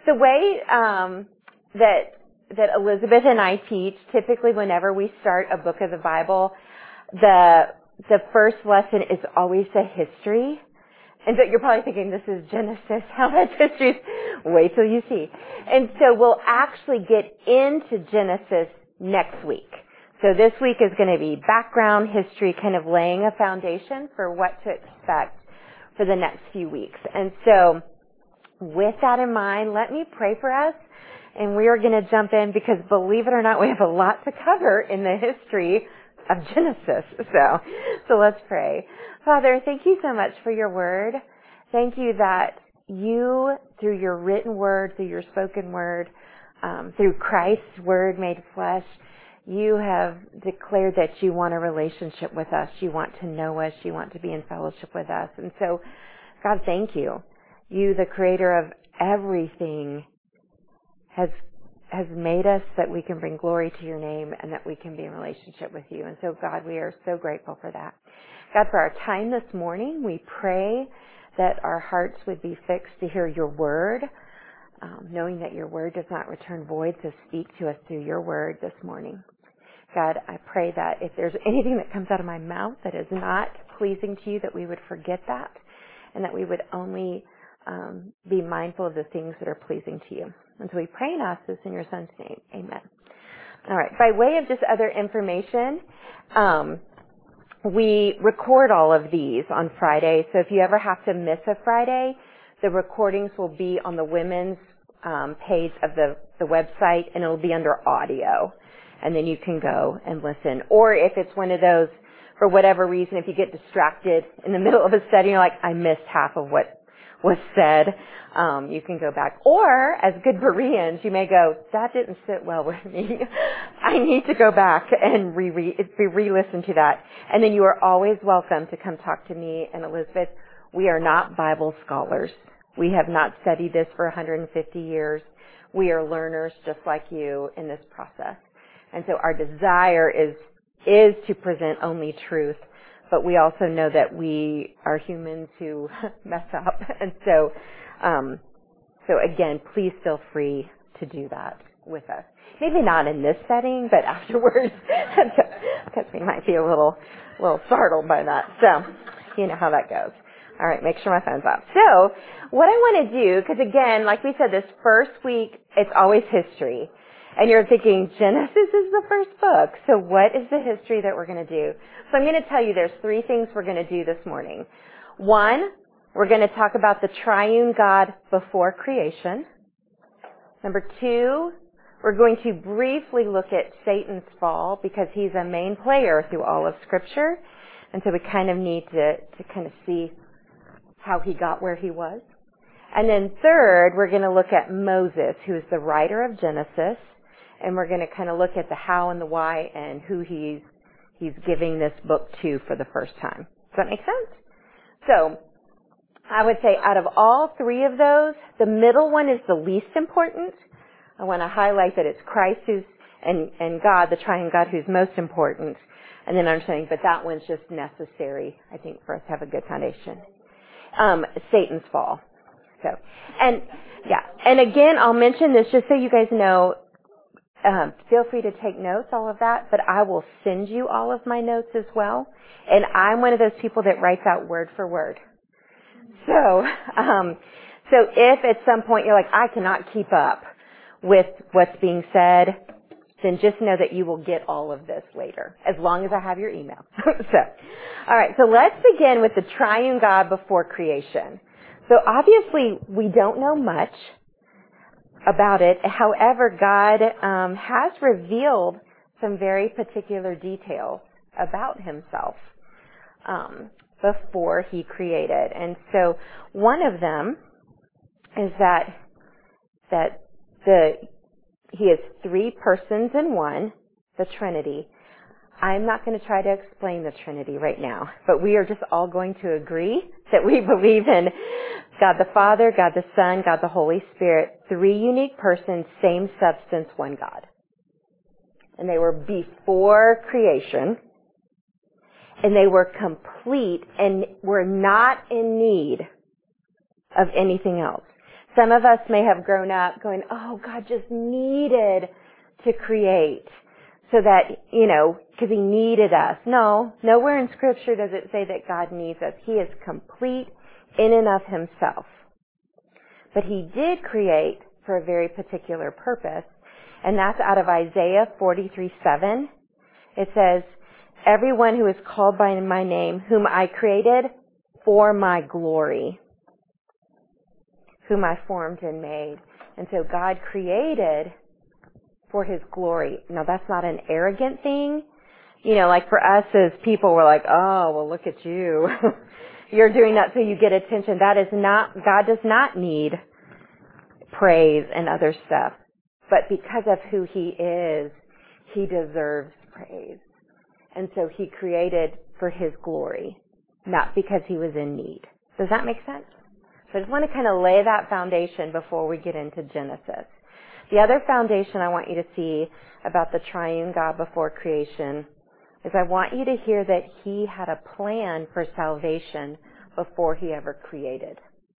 The way that Elizabeth and I teach, typically whenever we start a book of the Bible, the first lesson is always a history. And so you're probably thinking, this is Genesis. How much history? Wait till you see. And so we'll actually get into Genesis next week. So this week is going to be background history, kind of laying a foundation for what to expect for the next few weeks. And so with that in mind, let me pray for us. And we are going to jump in because, believe it or not, we have a lot to cover in the history of Genesis. So let's pray. Father, thank you so much for your word. Thank you that you, through your written word, through your spoken word, through Christ's word made flesh, you have declared that you want a relationship with us. You want to know us. You want to be in fellowship with us. And so, God, thank you. You, the creator of everything, has made us that we can bring glory to your name and that we can be in relationship with you. And so, God, we are so grateful for that. God, for our time this morning, we pray that our hearts would be fixed to hear your word, knowing that your word does not return void, so speak to us through your word this morning. God, I pray that if there's anything that comes out of my mouth that is not pleasing to you, that we would forget that and that we would only be mindful of the things that are pleasing to you. And so we pray and ask this in your son's name. Amen. All right. By way of just other information, we record all of these on Friday. So if you ever have to miss a Friday, the recordings will be on the women's page of the website, and it'll be under audio. And then you can go and listen. Or if it's one of those, for whatever reason, if you get distracted in the middle of a study, you're like, I missed half of what was said, you can go back. Or, as good Bereans, you may go, that didn't sit well with me. I need to go back and re-listen to that. And then you are always welcome to come talk to me and Elizabeth. We are not Bible scholars. We have not studied this for 150 years. We are learners just like you in this process. And so our desire is to present only truth. But we also know that we are humans who mess up. And so again, please feel free to do that with us. Maybe not in this setting, but afterwards, because we might be a little startled by that. So, you know how that goes. All right, make sure my phone's off. So, what I want to do, because again, like we said, this first week, it's always history. And you're thinking, Genesis is the first book. So what is the history that we're going to do? So I'm going to tell you there's 3 things we're going to do this morning. 1, we're going to talk about the triune God before creation. Number 2, we're going to briefly look at Satan's fall because he's a main player through all of Scripture. And so we kind of need to kind of see how he got where he was. And then 3rd, we're going to look at Moses, who is the writer of Genesis. And we're going to kind of look at the how and the why and who he's giving this book to for the first time. Does that make sense? So I would say out of all 3 of those, the middle one is the least important. I want to highlight that it's Christ and God, the triune God, who's most important. And then understanding, but that one's just necessary, I think, for us to have a good foundation. Satan's fall. So, and again, I'll mention this just so you guys know. Feel free to take notes, all of that, but I will send you all of my notes as well. And I'm one of those people that writes out word for word. So if at some point you're like, I cannot keep up with what's being said, then just know that you will get all of this later, as long as I have your email. All right, so let's begin with the triune God before creation. So obviously we don't know much about it. However, God has revealed some very particular details about himself before he created. And so one of them is that he is 3 persons in one, the Trinity. I'm not going to try to explain the Trinity right now, but we are just all going to agree that we believe in God the Father, God the Son, God the Holy Spirit, 3 unique persons, same substance, one God. And they were before creation, and they were complete and were not in need of anything else. Some of us may have grown up going, oh, God just needed to create so that, because he needed us. No, nowhere in Scripture does it say that God needs us. He is complete in and of himself. But he did create for a very particular purpose, and that's out of Isaiah 43:7. It says, everyone who is called by my name, whom I created for my glory, whom I formed and made. And so God created for his glory. Now that's not an arrogant thing. Like for us as people, we're like, oh, well, look at you. You're doing that so you get attention. That is not, God does not need praise and other stuff. But because of who he is, he deserves praise. And so he created for his glory, not because he was in need. Does that make sense? So I just want to kind of lay that foundation before we get into Genesis. The other foundation I want you to see about the triune God before creation is I want you to hear that he had a plan for salvation before he ever created.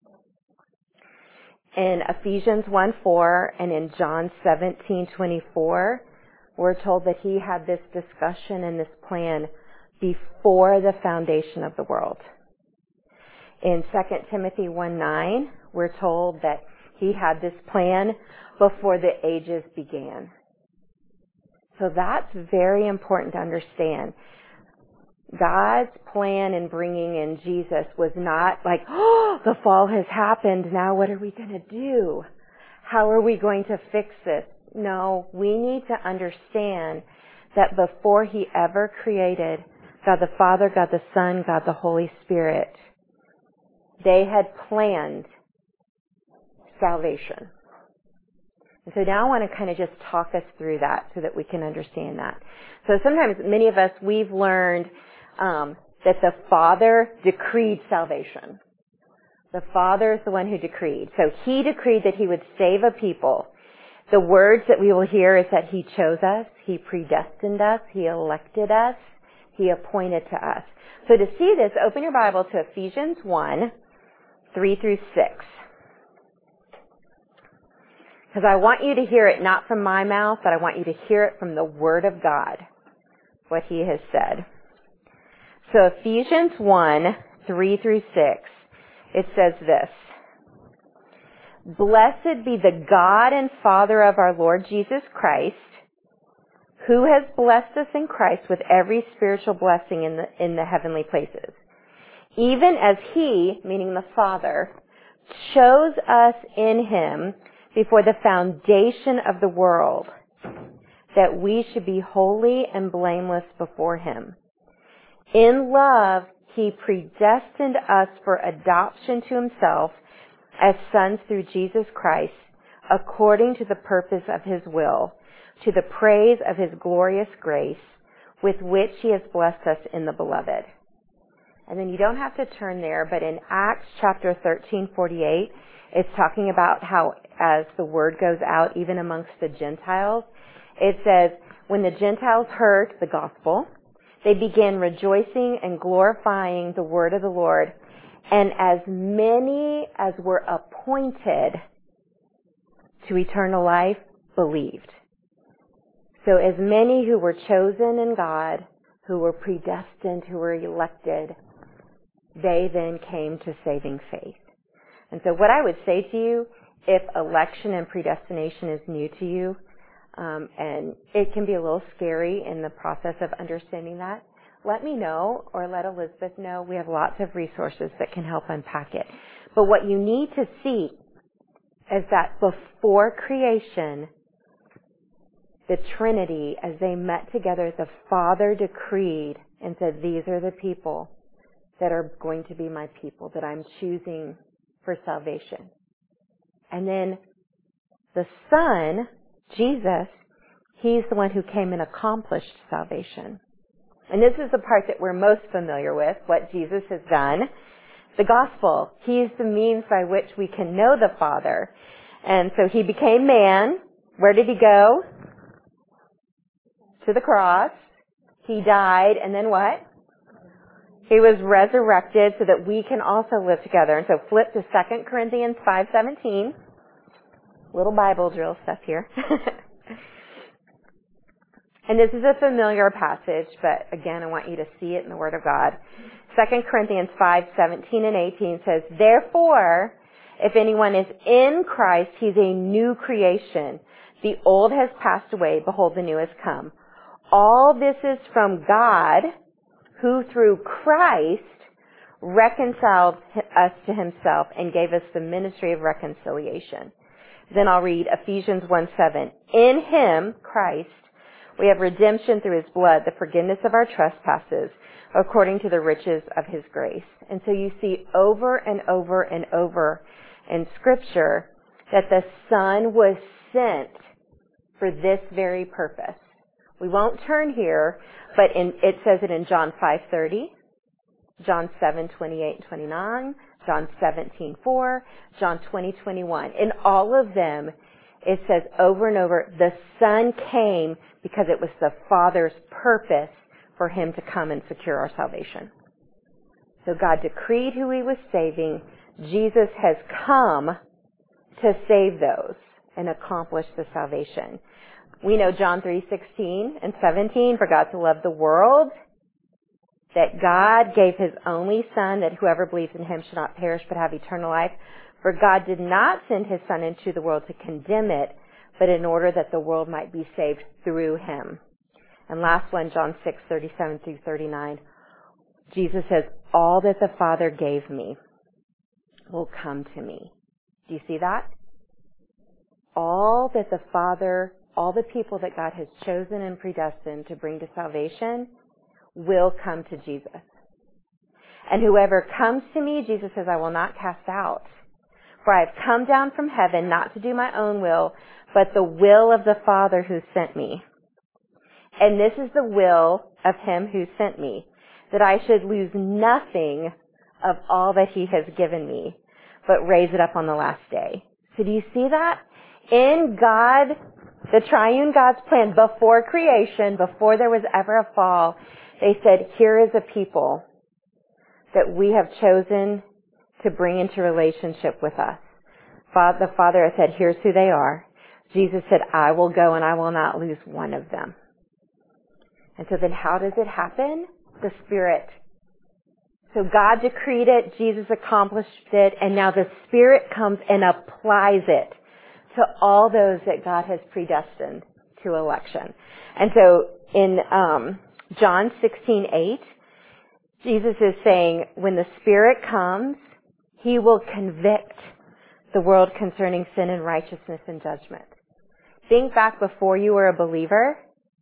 In Ephesians 1:4 and in John 17:24, we're told that he had this discussion and this plan before the foundation of the world. In 2 Timothy 1:9, we're told that he had this plan before the ages began. So that's very important to understand. God's plan in bringing in Jesus was not like, oh, the fall has happened. Now what are we going to do? How are we going to fix this? No, we need to understand that before he ever created God the Father, God the Son, God the Holy Spirit, they had planned salvation. And so now I want to kind of just talk us through that so that we can understand that. So sometimes many of us, we've learned that the Father decreed salvation. The Father is the one who decreed. So he decreed that he would save a people. The words that we will hear is that he chose us, he predestined us, he elected us, he appointed to us. So to see this, open your Bible to Ephesians 1:3-6. Because I want you to hear it not from my mouth, but I want you to hear it from the Word of God, what he has said. So Ephesians 1:3-6, it says this. Blessed be the God and Father of our Lord Jesus Christ, who has blessed us in Christ with every spiritual blessing in the heavenly places. Even as he, meaning the Father, chose us in him before the foundation of the world, that we should be holy and blameless before him. In love, he predestined us for adoption to himself as sons through Jesus Christ, according to the purpose of his will, to the praise of his glorious grace, with which he has blessed us in the beloved. And then you don't have to turn there, but in Acts chapter 13:48, it's talking about how as the word goes out even amongst the Gentiles, it says, when the Gentiles heard the gospel, they began rejoicing and glorifying the word of the Lord, and as many as were appointed to eternal life believed. So as many who were chosen in God, who were predestined, who were elected, they then came to saving faith. And so what I would say to you, if election and predestination is new to you, and it can be a little scary in the process of understanding that, let me know or let Elizabeth know. We have lots of resources that can help unpack it. But what you need to see is that before creation, the Trinity, as they met together, the Father decreed and said, these are the people that are going to be my people, that I'm choosing for salvation. And then the Son, Jesus, he's the one who came and accomplished salvation. And this is the part that we're most familiar with, what Jesus has done. The gospel. He's the means by which we can know the Father. And so he became man. Where did he go? To the cross. He died, and then what? He was resurrected so that we can also live together. And so flip to 2 Corinthians 5:17. Little Bible drill stuff here. And this is a familiar passage, but again, I want you to see it in the Word of God. 2 Corinthians 5:17 and 18 says, "Therefore, if anyone is in Christ, he's a new creation. The old has passed away. Behold, the new has come. All this is from God, who through Christ reconciled us to himself and gave us the ministry of reconciliation." Then I'll read Ephesians 1:7. "In him, Christ, we have redemption through his blood, the forgiveness of our trespasses, according to the riches of his grace." And so you see over and over and over in Scripture that the Son was sent for this very purpose. We won't turn here, but it says it in John 5:30, John 7:28 and 29, John 17:4, John 20:21. In all of them, it says over and over, the Son came because it was the Father's purpose for him to come and secure our salvation. So God decreed who he was saving. Jesus has come to save those and accomplish the salvation. We know John 3:16 and 17, "For God so loved the world that God gave his only Son, that whoever believes in him should not perish but have eternal life. For God did not send his Son into the world to condemn it, but in order that the world might be saved through him." And last one, John 6:37 through 39. Jesus says, "All that the Father gave me will come to me." Do you see that? All that the Father, all the people that God has chosen and predestined to bring to salvation will come to Jesus. "And whoever comes to me," Jesus says, "I will not cast out. For I have come down from heaven not to do my own will, but the will of the Father who sent me. And this is the will of him who sent me, that I should lose nothing of all that he has given me, but raise it up on the last day." So do you see that? In God, the triune God's plan, before creation, before there was ever a fall, they said, here is a people that we have chosen to bring into relationship with us. The Father has said, here's who they are. Jesus said, I will go and I will not lose one of them. And so then how does it happen? The Spirit. So God decreed it, Jesus accomplished it, and now the Spirit comes and applies it to all those that God has predestined to election. And so in John 16:8, Jesus is saying, when the Spirit comes, he will convict the world concerning sin and righteousness and judgment. Think back before you were a believer.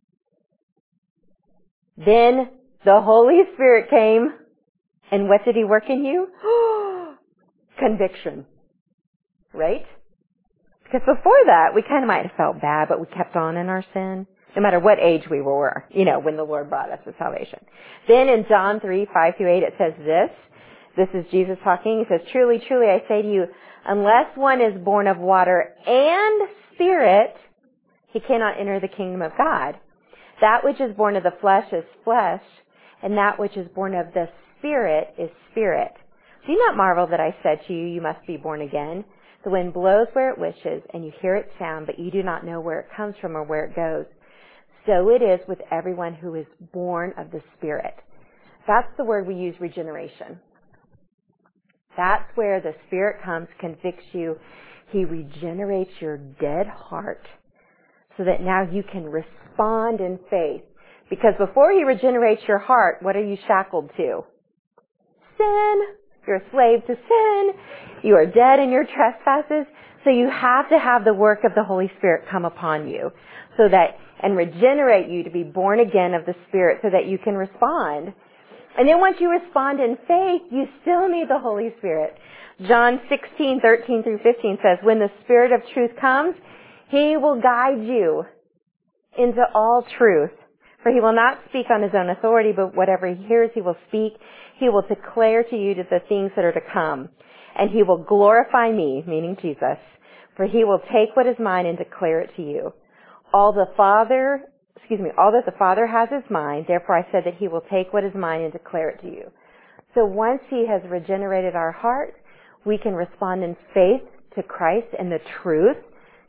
Then the Holy Spirit came, and what did he work in you? Conviction. Right? Because before that, we kind of might have felt bad, but we kept on in our sin, no matter what age we were, when the Lord brought us to salvation. Then in John 3:5-8, it says this. This is Jesus talking. He says, truly, truly, I say to you, unless one is born of water and Spirit, he cannot enter the kingdom of God. That which is born of the flesh is flesh, and that which is born of the Spirit is spirit. Do not marvel that I said to you, you must be born again. The wind blows where it wishes, and you hear its sound, but you do not know where it comes from or where it goes. So it is with everyone who is born of the Spirit. That's the word we use, regeneration. That's where the Spirit comes, convicts you. He regenerates your dead heart so that now you can respond in faith. Because before he regenerates your heart, what are you shackled to? Sin. You're a slave to sin. You are dead in your trespasses. So you have to have the work of the Holy Spirit come upon you so that, and regenerate you to be born again of the Spirit so that you can respond. And then once you respond in faith, you still need the Holy Spirit. John 16:13-15 says, when the Spirit of truth comes, he will guide you into all truth. For he will not speak on his own authority, but whatever he hears he will speak. He will declare to you the things that are to come. And he will glorify me, meaning Jesus, for he will take what is mine and declare it to you. All that the Father has is mine, therefore I said that he will take what is mine and declare it to you. So once he has regenerated our heart, we can respond in faith to Christ and the truth,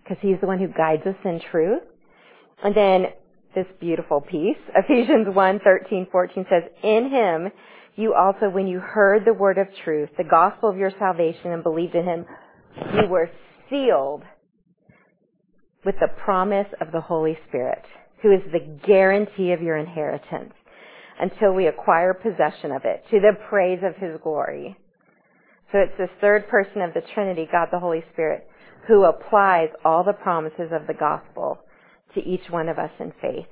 because he's the one who guides us in truth. And then this beautiful piece, Ephesians 1:13-14 says, in him you also, when you heard the word of truth, the gospel of your salvation, and believed in him, you were sealed with the promise of the Holy Spirit, who is the guarantee of your inheritance until we acquire possession of it, to the praise of his glory. So it's this third person of the Trinity, God the Holy Spirit, who applies all the promises of the gospel to each one of us in faith.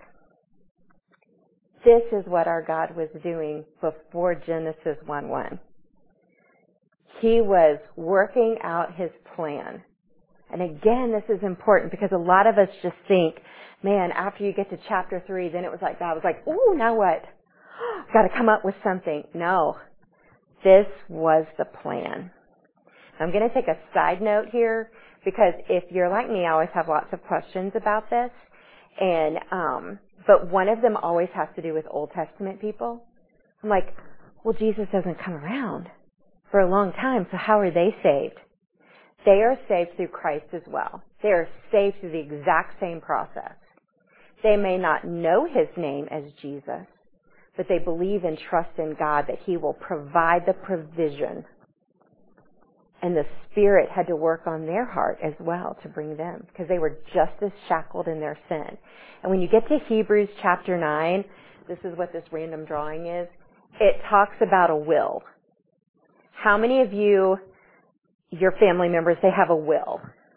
This is what our God was doing before Genesis 1:1. He was working out his plan. And again, this is important because a lot of us just think, man, after you get to chapter 3, then it was like God was like, ooh, now what? Got to come up with something. No, this was the plan. I'm going to take a side note here because if you're like me, I always have lots of questions about this. And, but one of them always has to do with Old Testament people. I'm like, well, Jesus doesn't come around for a long time, so how are they saved? They are saved through Christ as well. They are saved through the exact same process. They may not know his name as Jesus, but they believe and trust in God that he will provide the provision. And the Spirit had to work on their heart as well to bring them, because they were just as shackled in their sin. And when you get to Hebrews chapter 9, this is what this random drawing is. It talks about a will. How many of you, your family members, they have a will?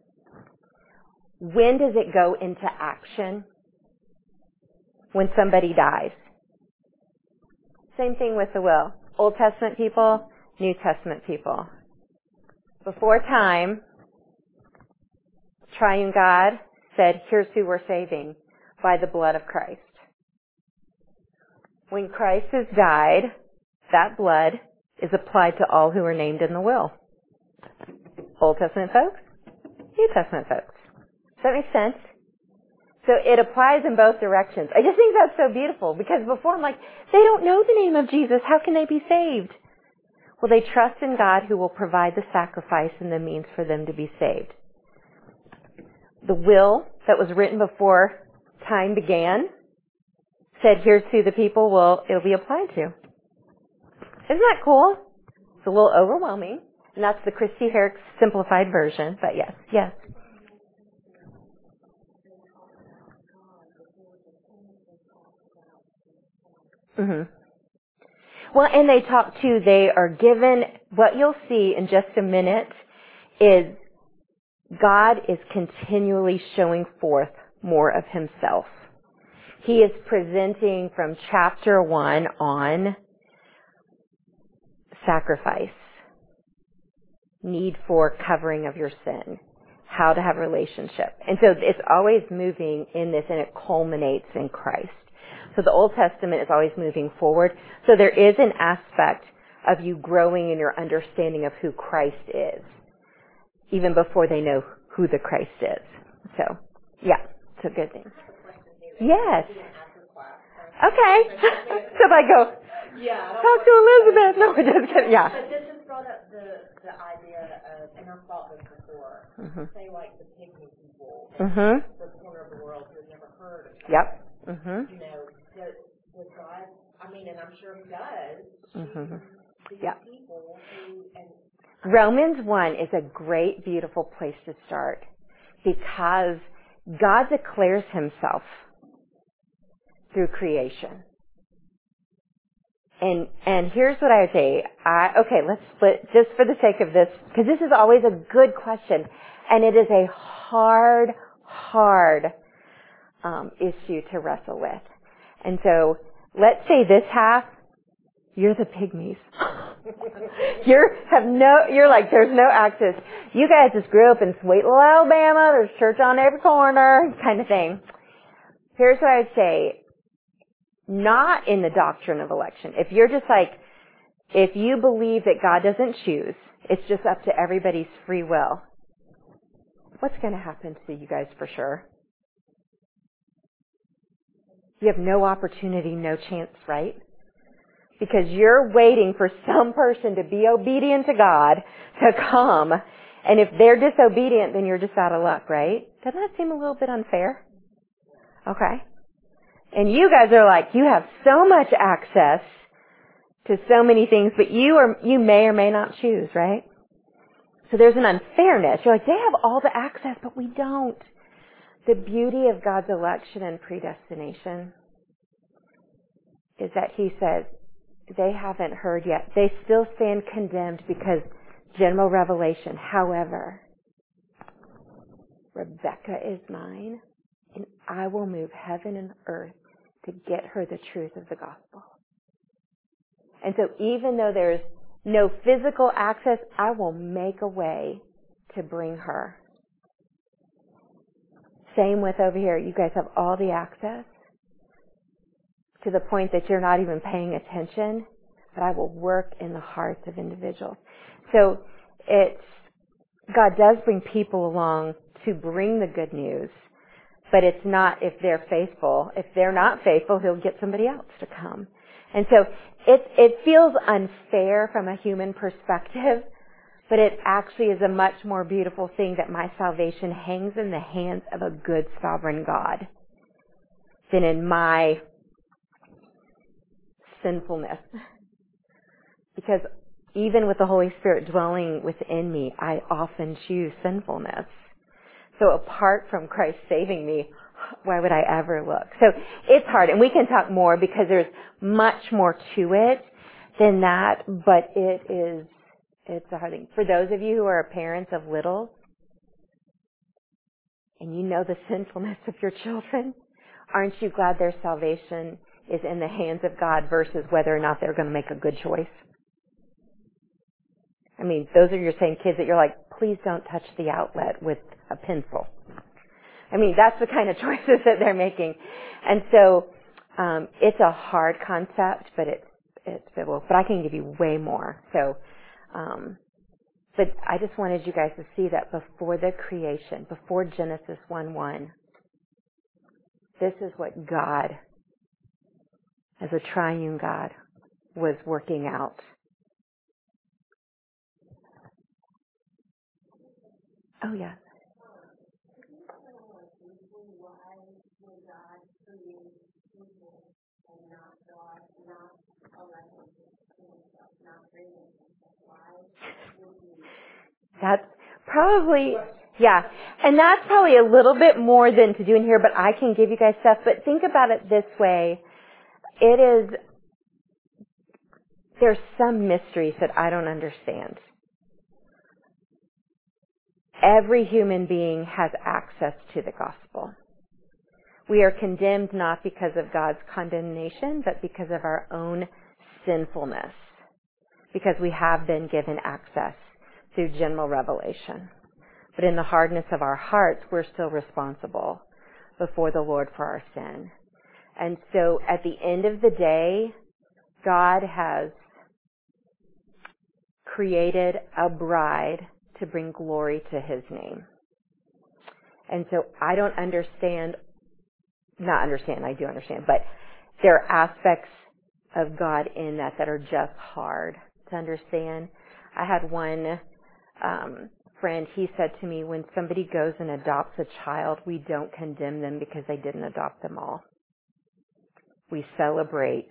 When does it go into action? When somebody dies. Same thing with the will. Old Testament people, New Testament people. Before time, Triune God said, here's who we're saving, by the blood of Christ. When Christ has died, that blood is applied to all who are named in the will. Old Testament folks, New Testament folks. Does that make sense? So it applies in both directions. I just think that's so beautiful because before I'm like, they don't know the name of Jesus. How can they be saved? Well, they trust in God who will provide the sacrifice and the means for them to be saved. The will that was written before time began said, here's who the people it'll be applied to. Isn't that cool? It's a little overwhelming. And that's the Christy Herrick simplified version, but yes. Mm-hmm. Well, and they talk too, they are given, what you'll see in just a minute is God is continually showing forth more of himself. He is presenting from chapter 1 on sacrifice, need for covering of your sin, how to have a relationship. And so it's always moving in this and it culminates in Christ. So the Old Testament is always moving forward. So there is an aspect of you growing in your understanding of who Christ is, even before they know who the Christ is. So, yeah, it's a good thing. Yes. Okay. So if I go, talk to Elizabeth. No, we're just kidding. Yeah. But this just brought up the idea of, and I've thought this before, say like the pygmy people in the corner of the world who have never heard of God. Yep. You know, does God, I mean, and I'm sure he does, choose these people who, and Romans 1 is a great, beautiful place to start because God declares himself through creation. And here's what I would say. Okay, let's split just for the sake of this, because this is always a good question, and it is a hard issue to wrestle with. And so let's say this half, you're the pygmies. You're like, there's no access. You guys just grew up in sweet little Alabama. There's church on every corner, kind of thing. Here's what I would say. Not in the doctrine of election. If you're just like, if you believe that God doesn't choose, it's just up to everybody's free will, what's going to happen to you guys for sure? You have no opportunity, no chance, right? Because you're waiting for some person to be obedient to God to come. And if they're disobedient, then you're just out of luck, right? Doesn't that seem a little bit unfair? Okay. And you guys are like, you have so much access to so many things, but you may or may not choose, right? So there's an unfairness. You're like, they have all the access, but we don't. The beauty of God's election and predestination is that He says, they haven't heard yet. They still stand condemned because general revelation. However, Rebecca is mine, and I will move heaven and earth to get her the truth of the gospel. And so even though there's no physical access, I will make a way to bring her. Same with over here. You guys have all the access to the point that you're not even paying attention, but I will work in the hearts of individuals. So God does bring people along to bring the good news, but it's not if they're faithful. If they're not faithful, He'll get somebody else to come. And so it feels unfair from a human perspective, but it actually is a much more beautiful thing that my salvation hangs in the hands of a good sovereign God than in my sinfulness. Because even with the Holy Spirit dwelling within me, I often choose sinfulness. So apart from Christ saving me, why would I ever look? So it's hard, and we can talk more because there's much more to it than that, but it's a hard thing. For those of you who are parents of littles, and you know the sinfulness of your children, aren't you glad their salvation is in the hands of God versus whether or not they're going to make a good choice? I mean, those are your same kids that you're like, please don't touch the outlet with a pencil. I mean, that's the kind of choices that they're making. And so it's a hard concept, but it's biblical. But I can give you way more. So, but I just wanted you guys to see that before the creation, before Genesis 1:1, this is what God, as a triune God, was working out. Oh, yeah. That's probably, yeah. And that's probably a little bit more than to do in here, but I can give you guys stuff. But think about it this way. There's some mysteries that I don't understand. Every human being has access to the gospel. We are condemned not because of God's condemnation, but because of our own sinfulness. Because we have been given access through general revelation. But in the hardness of our hearts, we're still responsible before the Lord for our sin. And so at the end of the day, God has created a bride to bring glory to His name. And so I do understand, but there are aspects of God in that are just hard to understand. I had one friend, he said to me, when somebody goes and adopts a child, we don't condemn them because they didn't adopt them all. We celebrate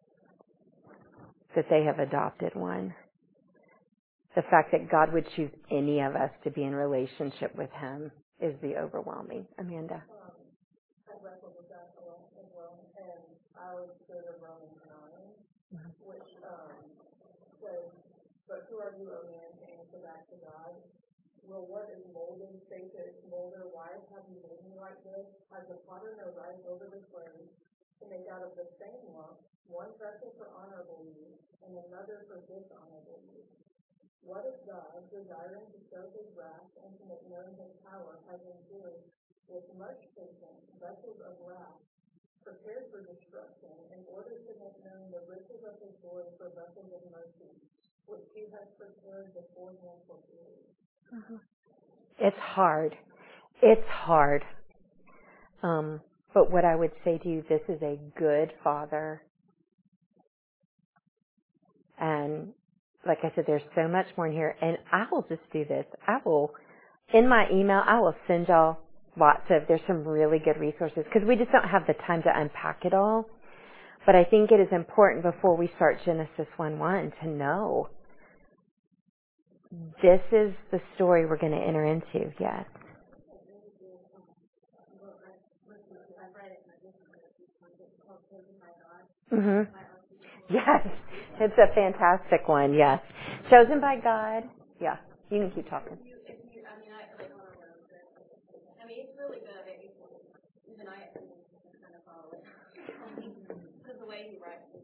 that they have adopted one. The fact that God would choose any of us to be in relationship with Him is the overwhelming. Amanda. I wrestled with that a lot as well, and I always go to Romans 9, which says, "But who are you, O man, to answer back to God? Will what is molded say to its molder, why have you made me like this? Has the potter no right over the clay to make out of the same lump one vessel for honorable use and another for dishonorable use? What if God, desiring to show His wrath and to make known His power, has endured with much patience vessels of wrath prepared for destruction, in order to make known the riches of His glory for vessels of mercy, which He has prepared beforehand for glory?" It's hard. It's hard. But what I would say to you, this is a good Father. And like I said, there's so much more in here. And I will just do this. In my email, I will send y'all there's some really good resources because we just don't have the time to unpack it all. But I think it is important before we start Genesis 1:1 to know this is the story we're going to enter into. Yes. Mhm. Yes, it's a fantastic one. Yes, chosen by God. Yeah, you can keep talking. It's really good. Even I can kind of follow it because the way he writes it.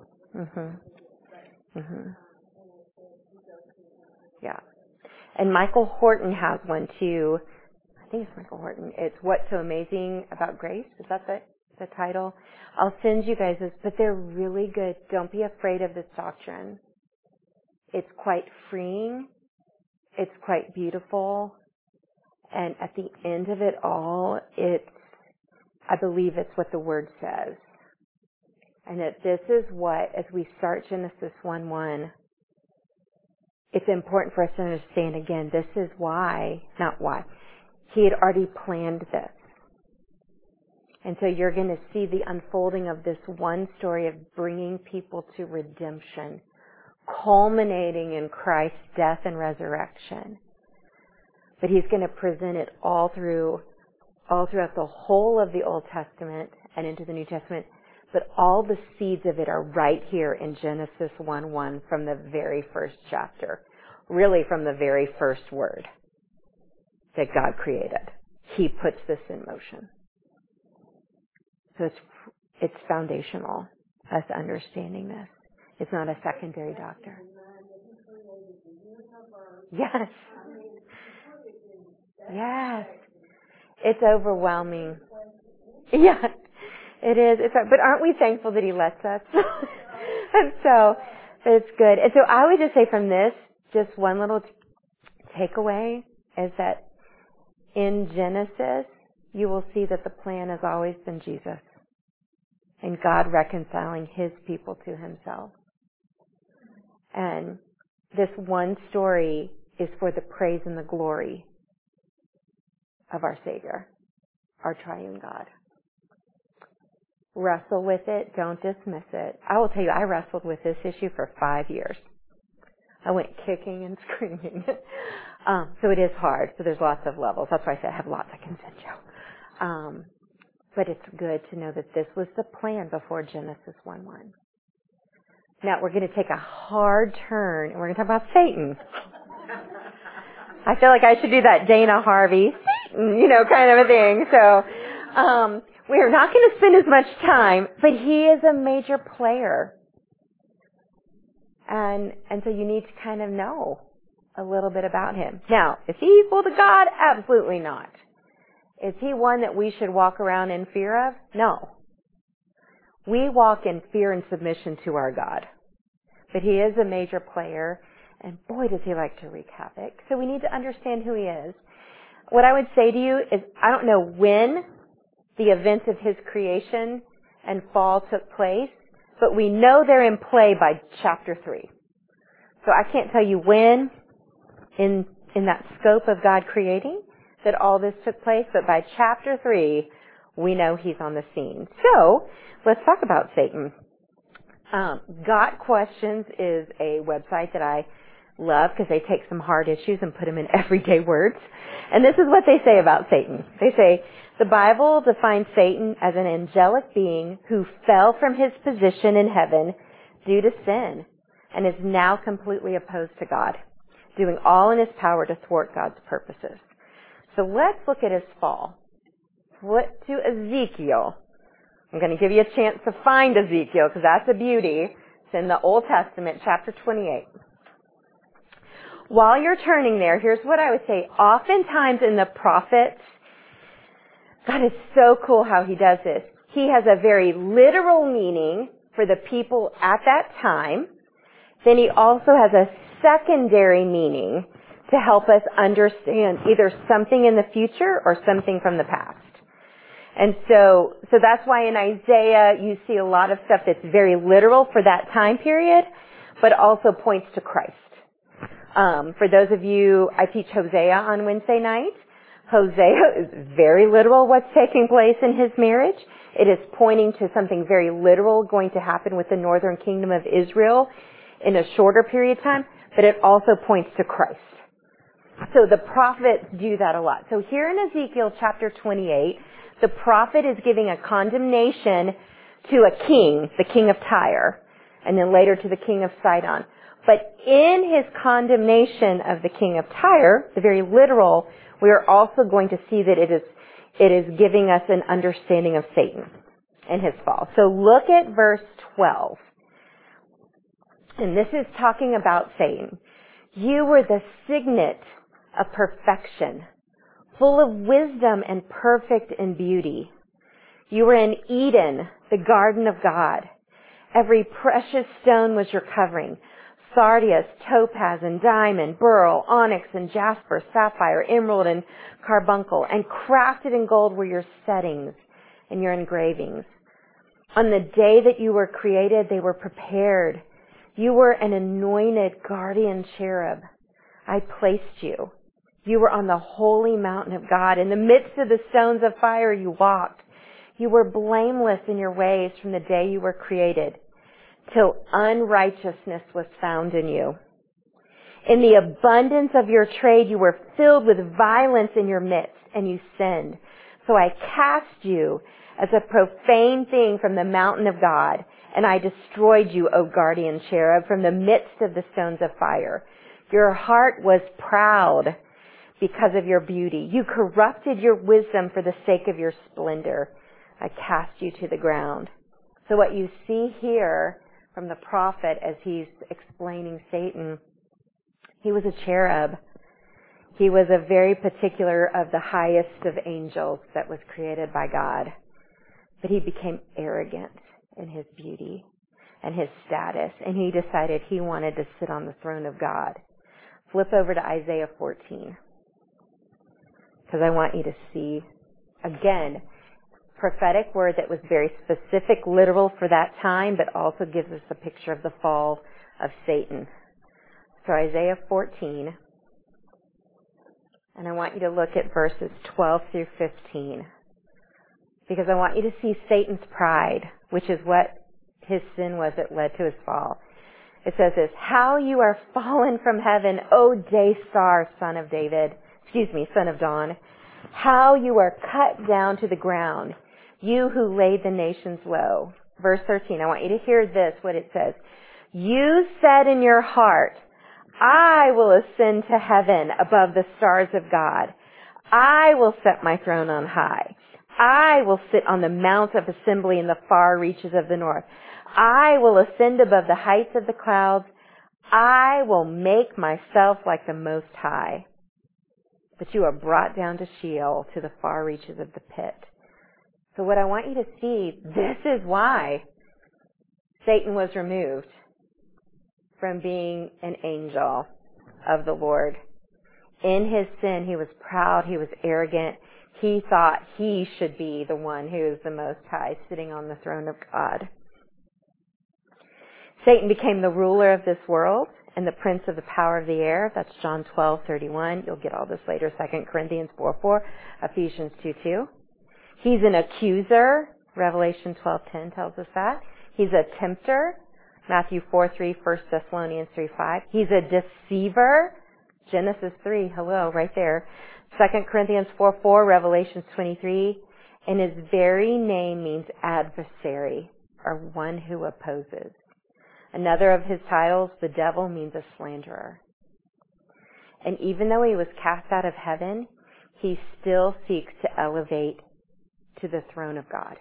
Yeah, and Michael Horton has one too. I think it's Michael Horton. It's What's So Amazing About Grace. Is that the title? I'll send you guys this, but they're really good. Don't be afraid of this doctrine. It's quite freeing. It's quite beautiful. And at the end of it all, I believe it's what the Word says. And that this is what, as we start Genesis 1:1, it's important for us to understand again, this is why, not why, He had already planned this. And so you're going to see the unfolding of this one story of bringing people to redemption, culminating in Christ's death and resurrection. But He's going to present it all throughout the whole of the Old Testament and into the New Testament. But all the seeds of it are right here in Genesis 1:1 from the very first chapter. Really from the very first word that God created. He puts this in motion. So it's foundational, us understanding this. It's not a secondary doctrine. Yes. Yes. It's overwhelming. Yeah, it is. But aren't we thankful that He lets us? And so it's good. And so I would just say from this, just one little takeaway is that in Genesis, you will see that the plan has always been Jesus and God reconciling His people to Himself. And this one story is for the praise and the glory of our Savior, our triune God. Wrestle with it. Don't dismiss it. I will tell you, I wrestled with this issue for 5 years. I went kicking and screaming. So it is hard. So there's lots of levels. That's why I said I have lots I can send you. But it's good to know that this was the plan before Genesis 1:1. Now we're going to take a hard turn and we're going to talk about Satan. I feel like I should do that Dana Harvey, Satan, kind of a thing. So we're not going to spend as much time, but he is a major player. And so you need to kind of know a little bit about him. Now, is he equal to God? Absolutely not. Is he one that we should walk around in fear of? No. We walk in fear and submission to our God. But he is a major player, and boy, does he like to wreak havoc. So we need to understand who he is. What I would say to you is, I don't know when the events of his creation and fall took place, but we know they're in play by chapter 3. So I can't tell you when in that scope of God creating that all this took place, but by chapter 3, we know he's on the scene. So let's talk about Satan. Got Questions is a website that I love because they take some hard issues and put them in everyday words. And this is what they say about Satan. They say, the Bible defines Satan as an angelic being who fell from his position in heaven due to sin and is now completely opposed to God, doing all in his power to thwart God's purposes. So let's look at his fall. Flip to Ezekiel. I'm going to give you a chance to find Ezekiel because that's a beauty. It's in the Old Testament, chapter 28. While you're turning there, here's what I would say. Oftentimes in the prophets, God is so cool how he does this. He has a very literal meaning for the people at that time. Then he also has a secondary meaning to help us understand either something in the future or something from the past. And so that's why in Isaiah you see a lot of stuff that's very literal for that time period, but also points to Christ. For those of you, I teach Hosea on Wednesday night. Hosea is very literal what's taking place in his marriage. It is pointing to something very literal going to happen with the northern kingdom of Israel in a shorter period of time, but it also points to Christ. So the prophets do that a lot. So here in Ezekiel chapter 28, the prophet is giving a condemnation to a king, the king of Tyre, and then later to the king of Sidon. But in his condemnation of the king of Tyre, the very literal, we are also going to see that it is giving us an understanding of Satan and his fall. So look at verse 12. And this is talking about Satan. You were the signet of perfection, full of wisdom and perfect in beauty. You were in Eden, the garden of God. Every precious stone was your covering. Sardius, topaz, and diamond, beryl, onyx, and jasper, sapphire, emerald, and carbuncle, and crafted in gold were your settings and your engravings. On the day that you were created, they were prepared. You were an anointed guardian cherub. I placed you. You were on the holy mountain of God. In the midst of the stones of fire you walked. You were blameless in your ways from the day you were created, till unrighteousness was found in you. In the abundance of your trade you were filled with violence in your midst, and you sinned. So I cast you as a profane thing from the mountain of God, and I destroyed you, O guardian cherub, from the midst of the stones of fire. Your heart was proud because of your beauty. You corrupted your wisdom for the sake of your splendor. I cast you to the ground. So what you see here from the prophet as he's explaining Satan, he was a cherub. He was a very particular of the highest of angels that was created by God. But he became arrogant in his beauty and his status, and he decided he wanted to sit on the throne of God. Flip over to Isaiah 14, because I want you to see, again, prophetic word that was very specific, literal for that time, but also gives us a picture of the fall of Satan. So Isaiah 14, and I want you to look at verses 12 through 15, because I want you to see Satan's pride, which is what his sin was that led to his fall. It says this, how you are fallen from heaven, O day star, son of dawn. How you are cut down to the ground, you who laid the nations low. Verse 13, I want you to hear this, what it says. You said in your heart, I will ascend to heaven above the stars of God. I will set my throne on high. I will sit on the mount of assembly in the far reaches of the north. I will ascend above the heights of the clouds. I will make myself like the Most High. But you are brought down to Sheol, to the far reaches of the pit. So what I want you to see, this is why Satan was removed from being an angel of the Lord. In his sin, he was proud, he was arrogant. He thought he should be the one who is the Most High, sitting on the throne of God. Satan became the ruler of this world and the prince of the power of the air. That's John 12:31. You'll get all this later. 2 Corinthians 4:4, Ephesians 2:2. He's an accuser. Revelation 12:10 tells us that. He's a tempter. Matthew 4:3, 1 Thessalonians 3:5. He's a deceiver. Genesis 3, hello, right there. 2 Corinthians 4:4, Revelations 23. And his very name means adversary, or one who opposes. Another of his titles, the devil, means a slanderer. And even though he was cast out of heaven, he still seeks to elevate to the throne of God.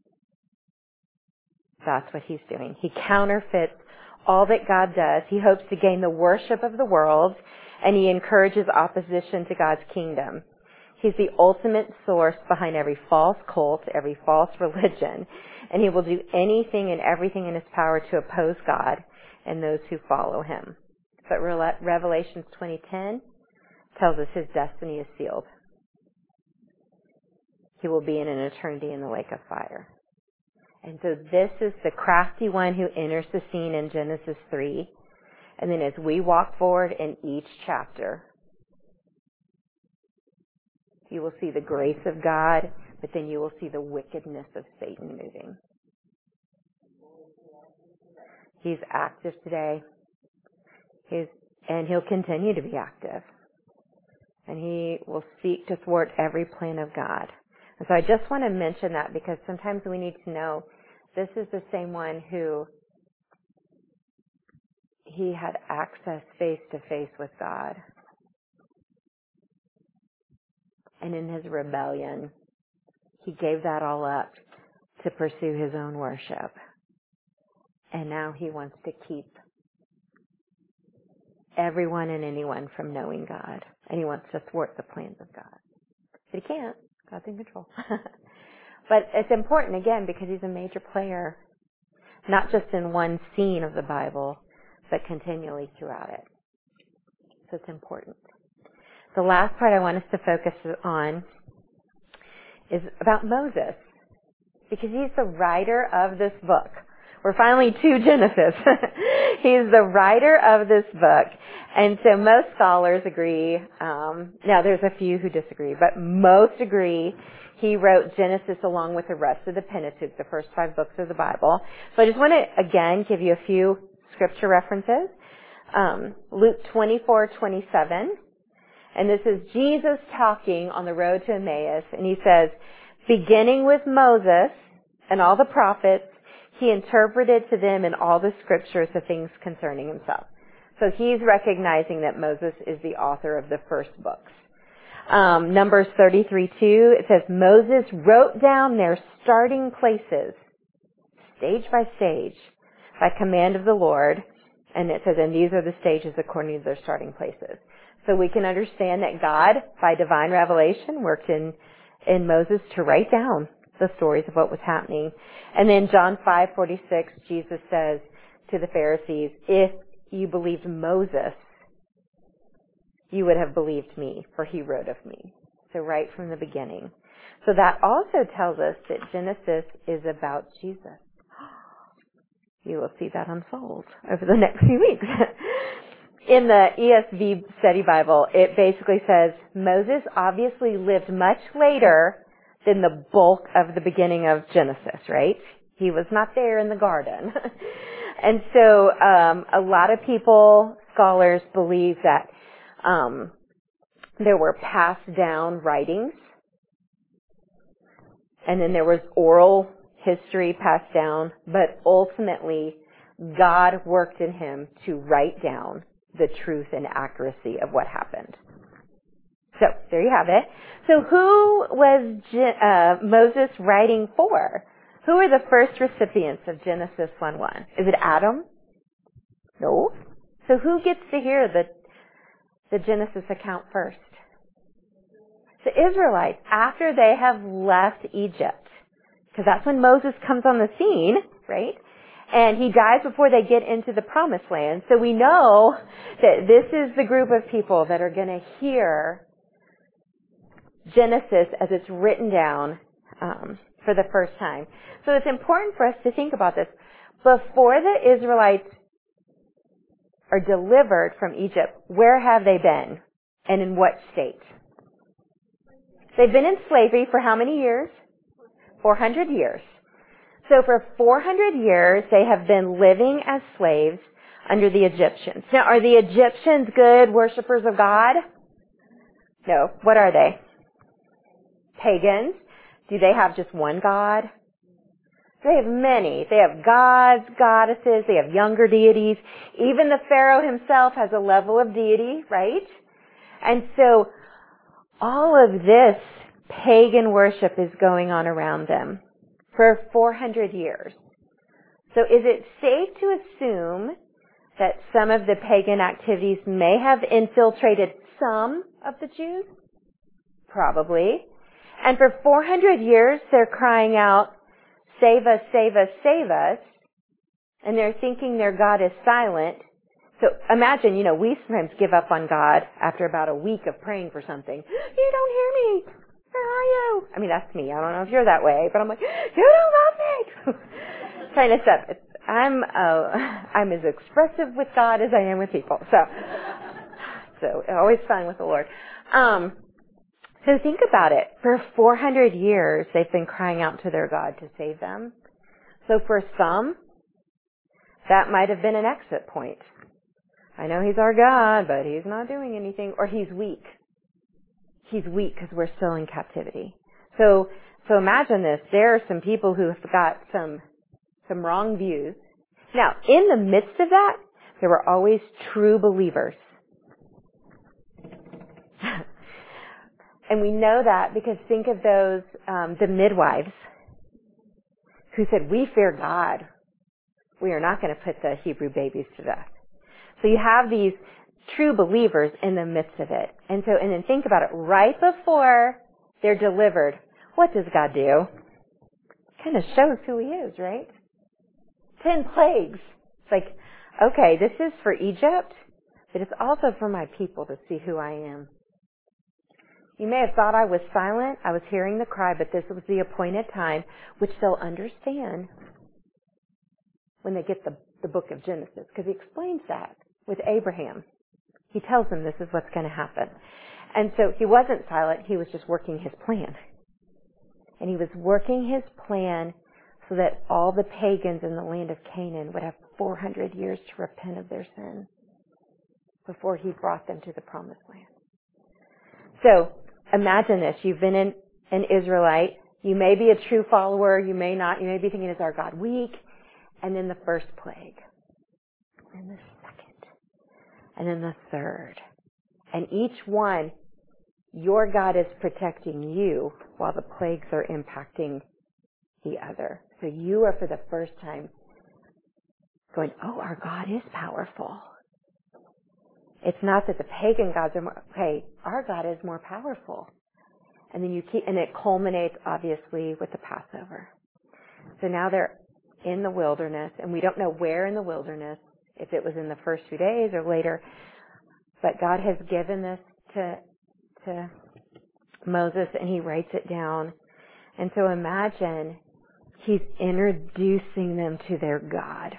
That's what he's doing. He counterfeits all that God does. He hopes to gain the worship of the world, and he encourages opposition to God's kingdom. He's the ultimate source behind every false cult, every false religion, and he will do anything and everything in his power to oppose God and those who follow him. But Revelations 20:10 tells us his destiny is sealed. He will be in an eternity in the lake of fire. And so this is the crafty one who enters the scene in Genesis 3. And then as we walk forward in each chapter, You will see the grace of God, but then you will see the wickedness of Satan moving. He's active today. And he'll continue to be active. And he will seek to thwart every plan of God. And so I just want to mention that because sometimes we need to know this is the same one who he had access face to face with God. And in his rebellion, he gave that all up to pursue his own worship. And now he wants to keep everyone and anyone from knowing God. And he wants to thwart the plans of God. But he can't. God's in control. But it's important, again, because he's a major player, not just in one scene of the Bible, but continually throughout it. So it's important. The last part I want us to focus on is about Moses, because he's the writer of this book. We're finally to Genesis. He's the writer of this book. And so most scholars agree, now there's a few who disagree, but most agree he wrote Genesis along with the rest of the Pentateuch, the first 5 books of the Bible. So I just want to, again, give you a few scripture references. Luke 24:27. And this is Jesus talking on the road to Emmaus. And he says, beginning with Moses and all the prophets, he interpreted to them in all the scriptures the things concerning himself. So he's recognizing that Moses is the author of the first books. Numbers 33:2, it says, Moses wrote down their starting places, stage by stage, by command of the Lord. And it says, and these are the stages according to their starting places. So we can understand that God, by divine revelation, worked in Moses to write down the stories of what was happening. And then John 5:46, Jesus says to the Pharisees, if you believed Moses, you would have believed me, for he wrote of me. So right from the beginning. So that also tells us that Genesis is about Jesus. You will see that unfold over the next few weeks. In the ESV Study Bible, it basically says Moses obviously lived much later than the bulk of the beginning of Genesis, right? He was not there in the garden. And so a lot of people, scholars, believe that there were passed down writings, and then there was oral history passed down, but ultimately God worked in him to write down the truth and accuracy of what happened. So there you have it. So who was Moses writing for? Who are the first recipients of Genesis 1:1? Is it Adam? No. So who gets to hear the Genesis account first? The Israelites, after they have left Egypt. Because that's when Moses comes on the scene, right? And he dies before they get into the promised land. So we know that this is the group of people that are going to hear Genesis as it's written down for the first time. So it's important for us to think about this. Before the Israelites are delivered from Egypt, where have they been? And in what state? They've been in slavery for how many years? 400 years. So for 400 years, they have been living as slaves under the Egyptians. Now, are the Egyptians good worshipers of God? No. What are they? Pagans. Do they have just one God? They have many. They have gods, goddesses. They have younger deities. Even the Pharaoh himself has a level of deity, right? And so all of this pagan worship is going on around them for 400 years. So is it safe to assume that some of the pagan activities may have infiltrated some of the Jews? Probably. And for 400 years, they're crying out, save us, save us, save us. And they're thinking their God is silent. So imagine, we sometimes give up on God after about a week of praying for something. You don't hear me. Where are you? I mean, that's me. I don't know if you're that way, but I'm like, you don't love me. Trying to step. I'm as expressive with God as I am with people. So always fun with the Lord. So think about it. For 400 years, they've been crying out to their God to save them. So for some, that might have been an exit point. I know he's our God, but he's not doing anything. Or he's weak. He's weak because we're still in captivity. So imagine this. There are some people who have got some wrong views. Now, in the midst of that, there were always true believers. And we know that because think of those, the midwives who said, we fear God. We are not going to put the Hebrew babies to death. So you have these true believers in the midst of it. And then think about it. Right before they're delivered, what does God do? Kind of shows who he is, right? 10 plagues. It's like, okay, this is for Egypt, but it's also for my people to see who I am. You may have thought I was silent. I was hearing the cry, but this was the appointed time, which they'll understand when they get the book of Genesis, because he explains that with Abraham. He tells them this is what's going to happen. And so he wasn't silent. He was just working his plan. And he was working his plan so that all the pagans in the land of Canaan would have 400 years to repent of their sin before he brought them to the promised land. So imagine this. You've been an Israelite. You may be a true follower. You may not. You may be thinking, is our God weak? And then the first plague. And the second. And then the third. And each one, your God is protecting you while the plagues are impacting the other. So you are for the first time going, oh, our God is powerful. It's not that the pagan gods are more, okay, our God is more powerful. And then and it culminates obviously with the Passover. So now they're in the wilderness, and we don't know where in the wilderness, if it was in the first few days or later, but God has given this to Moses, and he writes it down. And so imagine he's introducing them to their God.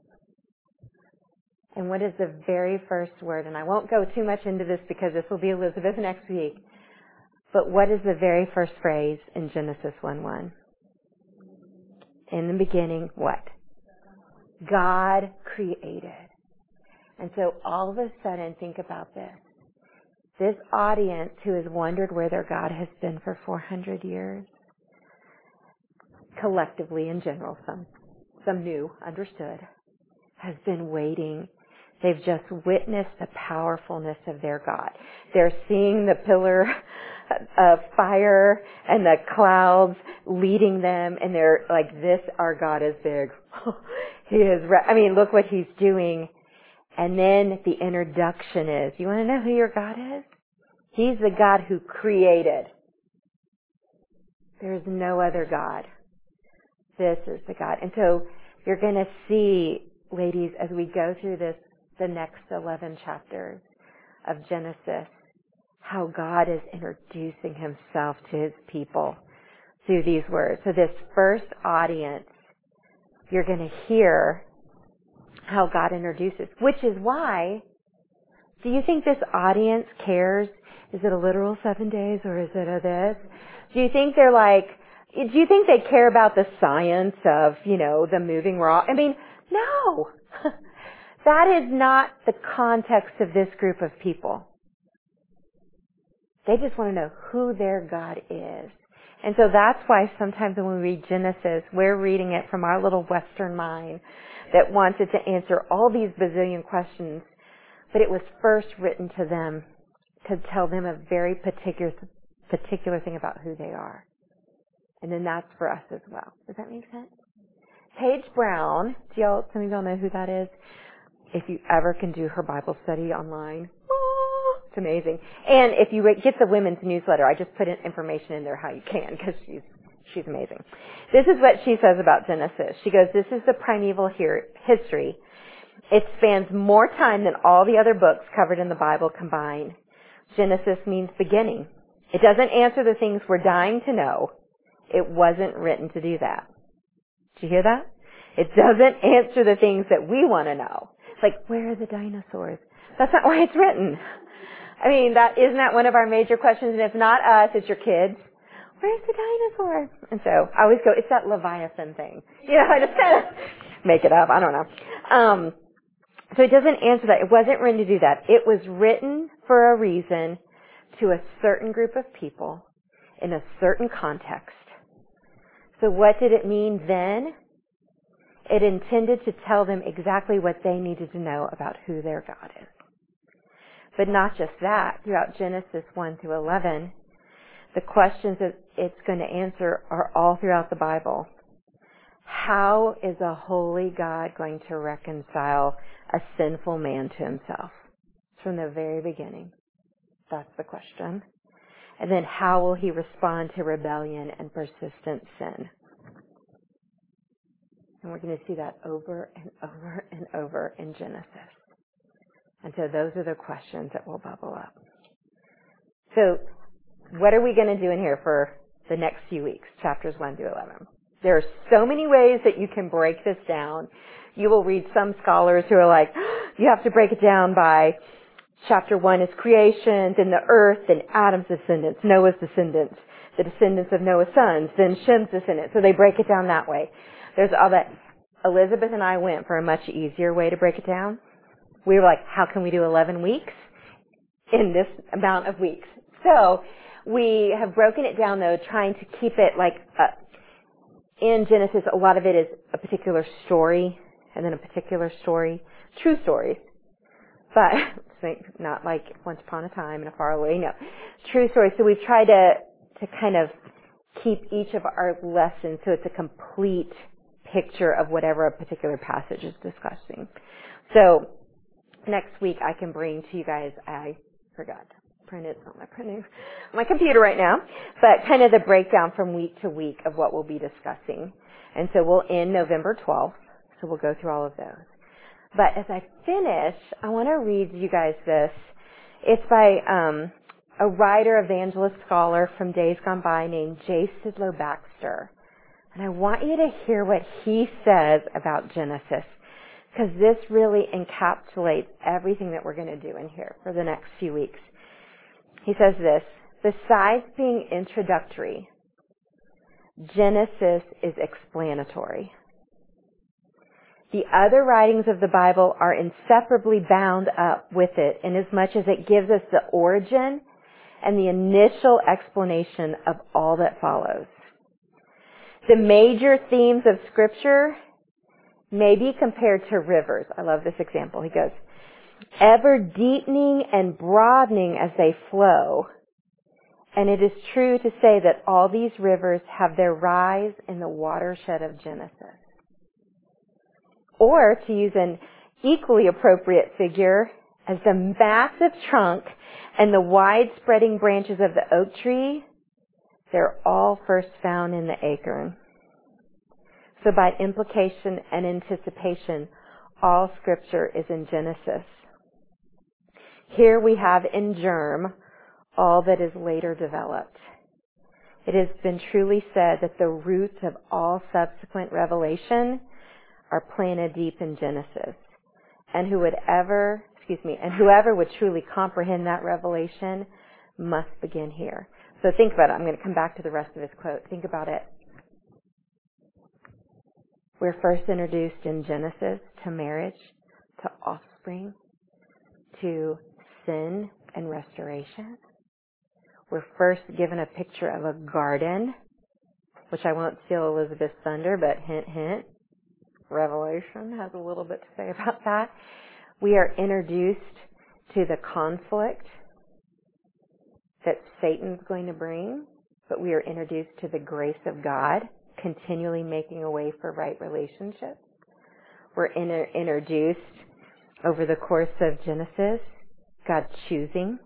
And what is the very first word? And I won't go too much into this because this will be Elizabeth next week. But what is the very first phrase in Genesis 1:1? In the beginning, what? God created. And so all of a sudden, think about this. This audience who has wondered where their God has been for 400 years, collectively in general, some new, understood, has been waiting. They've just witnessed the powerfulness of their God. They're seeing the pillar of fire and the clouds leading them, and they're like, this, our God is big. He is, look what he's doing. And then the introduction is, you want to know who your God is? He's the God who created. There's no other God. This is the God. And so you're going to see, ladies, as we go through the next 11 chapters of Genesis, how God is introducing himself to his people through these words. So this first audience, you're going to hear how God introduces, which is why, do you think this audience cares? Is it a literal 7 days or is it a this? Do you think do you think they care about the science of, the moving rock? No. That is not the context of this group of people. They just want to know who their God is. And so that's why sometimes when we read Genesis, we're reading it from our little Western mind that wants it to answer all these bazillion questions. But it was first written to them to tell them a very particular thing about who they are. And then that's for us as well. Does that make sense? Paige Brown, some of y'all know who that is? If you ever can do her Bible study online, it's amazing. And if you get the women's newsletter, I just put in information in there how you can, because she's amazing. This is what she says about Genesis. She goes, this is the primeval history. It spans more time than all the other books covered in the Bible combined. Genesis means beginning. It doesn't answer the things we're dying to know. It wasn't written to do that. Did you hear that? It doesn't answer the things that we want to know. Like, where are the dinosaurs? That's not why it's written. I mean, isn't that one of our major questions? And if not us, it's your kids. Where's the dinosaur? And so I always go, it's that Leviathan thing. I just kind of make it up. I don't know. So it doesn't answer that. It wasn't written to do that. It was written for a reason to a certain group of people in a certain context. So what did it mean then? It intended to tell them exactly what they needed to know about who their God is. But not just that. Throughout Genesis 1 through 11, the questions that it's going to answer are all throughout the Bible. How is a holy God going to reconcile a sinful man to himself? From the very beginning. That's the question. And then how will he respond to rebellion and persistent sin? And we're going to see that over and over and over in Genesis. And so those are the questions that will bubble up. So what are we going to do in here for the next few weeks, chapters 1 through 11? There are so many ways that you can break this down. You will read some scholars who are like, you have to break it down by chapter 1 is creation, then the earth, then Adam's descendants, Noah's descendants, the descendants of Noah's sons, then Shem's descendants. So they break it down that way. There's all that. Elizabeth and I went for a much easier way to break it down. We were like, how can we do 11 weeks in this amount of weeks? So we have broken it down, though, trying to keep it like in Genesis, a lot of it is a particular story and then a particular story, true stories. But not like once upon a time in a far away, no. True stories. So we've tried to kind of keep each of our lessons so it's a complete picture of whatever a particular passage is discussing. So next week I can bring to you guys, I forgot to print it, it's not my computer right now, but kind of the breakdown from week to week of what we'll be discussing. And so we'll end November 12th, so we'll go through all of those. But as I finish, I want to read you guys this. It's by a writer, evangelist, scholar from days gone by named J. Sidlow Baxter. And I want you to hear what he says about Genesis, because this really encapsulates everything that we're going to do in here for the next few weeks. He says this, besides being introductory, Genesis is explanatory. The other writings of the Bible are inseparably bound up with it inasmuch as it gives us the origin and the initial explanation of all that follows. The major themes of Scripture may be compared to rivers. I love this example. He goes, ever deepening and broadening as they flow. And it is true to say that all these rivers have their rise in the watershed of Genesis. Or, to use an equally appropriate figure, as the massive trunk and the wide-spreading branches of the oak tree, they're all first found in the acorn. So by implication and anticipation, all Scripture is in Genesis. Here we have in germ all that is later developed. It has been truly said that the roots of all subsequent revelation are planted deep in Genesis. And whoever would truly comprehend that revelation must begin here. So think about it. I'm going to come back to the rest of this quote. Think about it. We're first introduced in Genesis to marriage, to offspring, to sin and restoration. We're first given a picture of a garden, which I won't steal Elizabeth's thunder, but hint, hint, Revelation has a little bit to say about that. We are introduced to the conflict that Satan's going to bring, but we are introduced to the grace of God, continually making a way for right relationships. We're introduced over the course of Genesis, God choosing,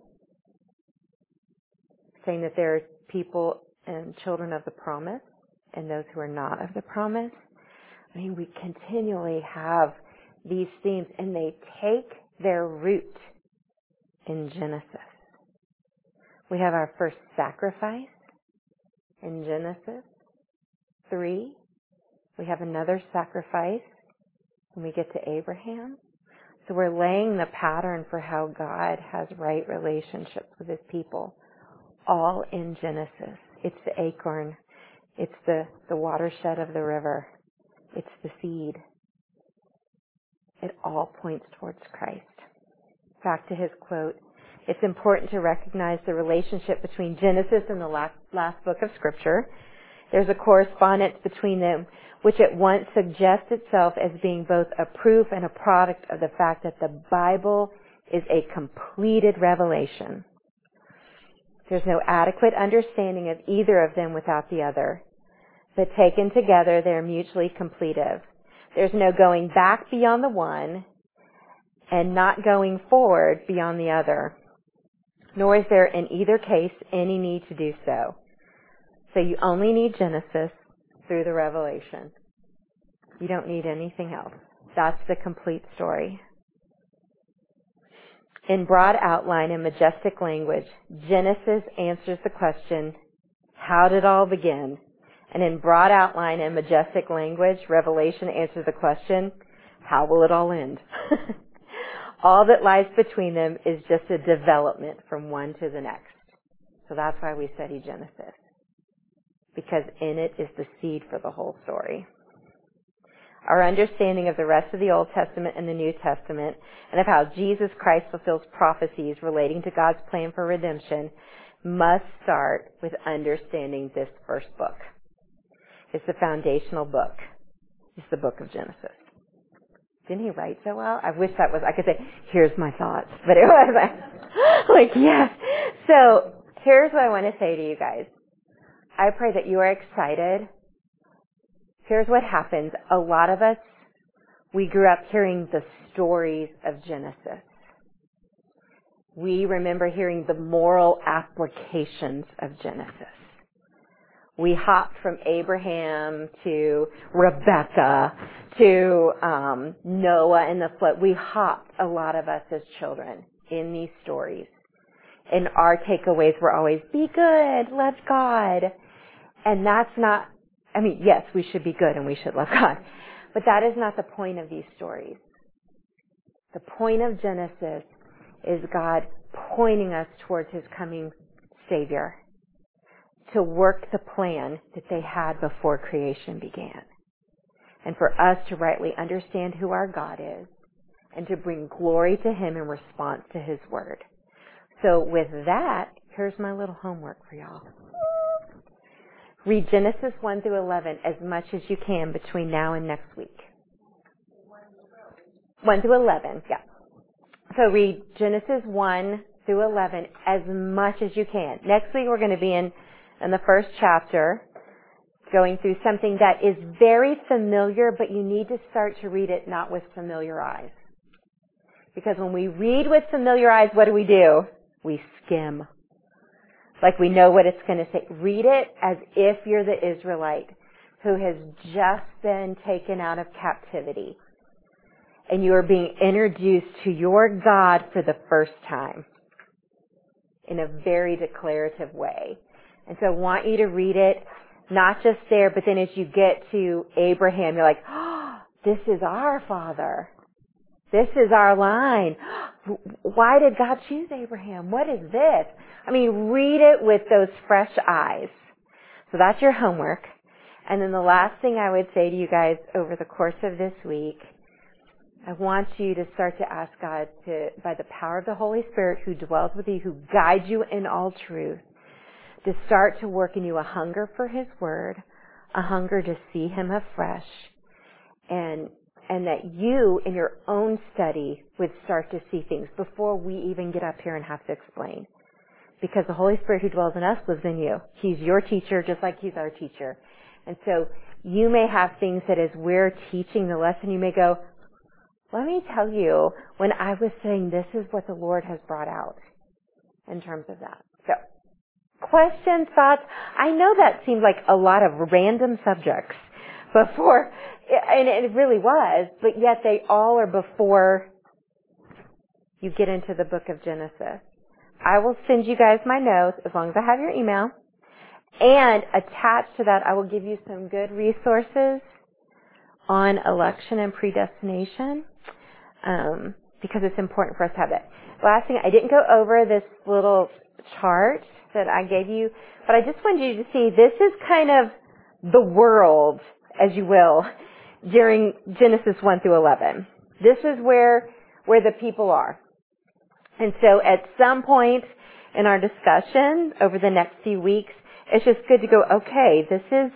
saying that there are people and children of the promise and those who are not of the promise. I mean, we continually have these themes, and they take their root in Genesis. We have our first sacrifice in Genesis 3. We have another sacrifice when we get to Abraham. So we're laying the pattern for how God has right relationships with his people, all in Genesis. It's the acorn. It's the watershed of the river. It's the seed. It all points towards Christ. Back to his quote, it's important to recognize the relationship between Genesis and the last book of Scripture. There's a correspondence between them, which at once suggests itself as being both a proof and a product of the fact that the Bible is a completed revelation. There's no adequate understanding of either of them without the other, but taken together, they're mutually completive. There's no going back beyond the one and not going forward beyond the other, nor is there in either case any need to do so. So you only need Genesis through the Revelation. You don't need anything else. That's the complete story. In broad outline and majestic language, Genesis answers the question, how did it all begin? And in broad outline and majestic language, Revelation answers the question, how will it all end? All that lies between them is just a development from one to the next. So that's why we study Genesis, because in it is the seed for the whole story. Our understanding of the rest of the Old Testament and the New Testament, and of how Jesus Christ fulfills prophecies relating to God's plan for redemption, must start with understanding this first book. It's the foundational book. It's the book of Genesis. Didn't he write so well? I wish that was, I could say, here's my thoughts. But it was like, yes. So here's what I want to say to you guys. I pray that you are excited. Here's what happens. A lot of us, we grew up hearing the stories of Genesis. We remember hearing the moral applications of Genesis. We hopped from Abraham to Rebecca to Noah and the flood. We hopped, a lot of us as children, in these stories. And our takeaways were always, be good, love God. And that's not, I mean, yes, we should be good and we should love God. But that is not the point of these stories. The point of Genesis is God pointing us towards his coming Savior, to work the plan that they had before creation began. And for us to rightly understand who our God is and to bring glory to him in response to his word. So with that, here's my little homework for y'all. Read Genesis 1 through 11 as much as you can between now and next week. 1 through 11, yeah. So read Genesis 1 through 11 as much as you can. Next week we're going to be in the first chapter, going through something that is very familiar, but you need to start to read it not with familiar eyes. Because when we read with familiar eyes, what do? We skim. Like we know what it's going to say. Read it as if you're the Israelite who has just been taken out of captivity. And you are being introduced to your God for the first time in a very declarative way. And so I want you to read it, not just there, but then as you get to Abraham, you're like, oh, this is our father. This is our line. Why did God choose Abraham? What is this? I mean, read it with those fresh eyes. So that's your homework. And then the last thing I would say to you guys over the course of this week, I want you to start to ask God to, by the power of the Holy Spirit who dwells with you, who guides you in all truth, to start to work in you a hunger for his word, a hunger to see him afresh, and that you in your own study would start to see things before we even get up here and have to explain. Because the Holy Spirit who dwells in us lives in you. He's your teacher just like he's our teacher. And so you may have things that as we're teaching the lesson, you may go, let me tell you, when I was saying this is what the Lord has brought out in terms of that. So, questions, thoughts? I know that seemed like a lot of random subjects before, and it really was, but yet they all are before you get into the book of Genesis. I will send you guys my notes as long as I have your email. And attached to that, I will give you some good resources on election and predestination. because it's important for us to have that. Last thing, I didn't go over this little chart that I gave you, but I just wanted you to see this is kind of the world, as you will, during Genesis 1 through 11. This is where the people are. And so at some point in our discussion over the next few weeks, it's just good to go, okay, this is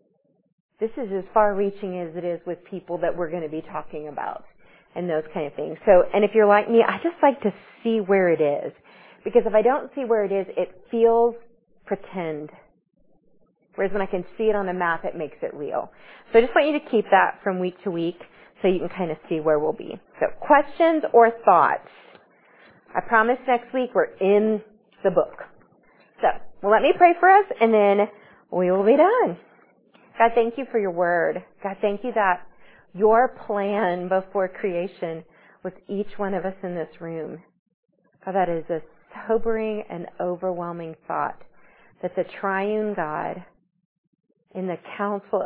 as far-reaching as it is with people that we're going to be talking about and those kind of things. So, and if you're like me, I just like to see where it is. Because if I don't see where it is, it feels pretend. Whereas when I can see it on a map, it makes it real. So I just want you to keep that from week to week so you can kind of see where we'll be. So questions or thoughts? I promise next week we're in the book. So, well, let me pray for us and then we will be done. God, thank you for your word. God, thank you that your plan before creation was each one of us in this room. God, that is a sobering and overwhelming thought that the triune God in the council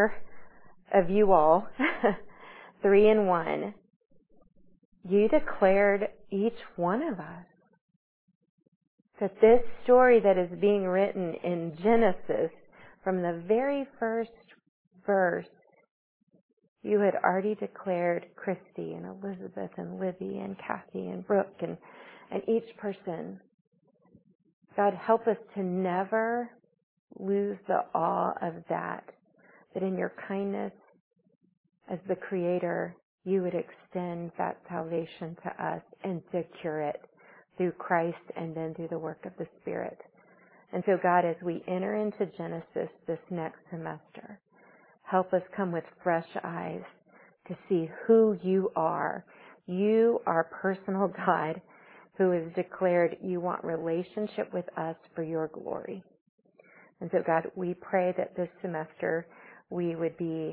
of you all, 3 in 1, you declared each one of us. That this story that is being written in Genesis from the very first verse, you had already declared Christy and Elizabeth and Libby and Kathy and Brooke and each person. God, help us to never lose the awe of that in your kindness as the Creator, you would extend that salvation to us and secure it through Christ and then through the work of the Spirit. And so, God, as we enter into Genesis this next semester, help us come with fresh eyes to see who you are. You are personal God who has declared you want relationship with us for your glory. And so, God, we pray that this semester we would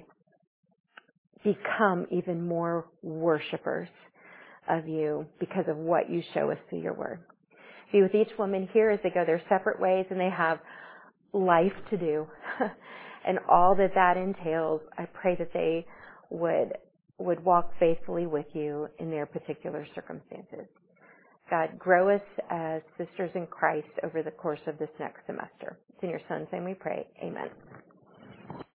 become even more worshipers of you because of what you show us through your word. Be with each woman here as they go their separate ways and they have life to do and all that entails. I pray that they would walk faithfully with you in their particular circumstances. God, grow us as sisters in Christ over the course of this next semester. It's in your Son's name we pray. Amen.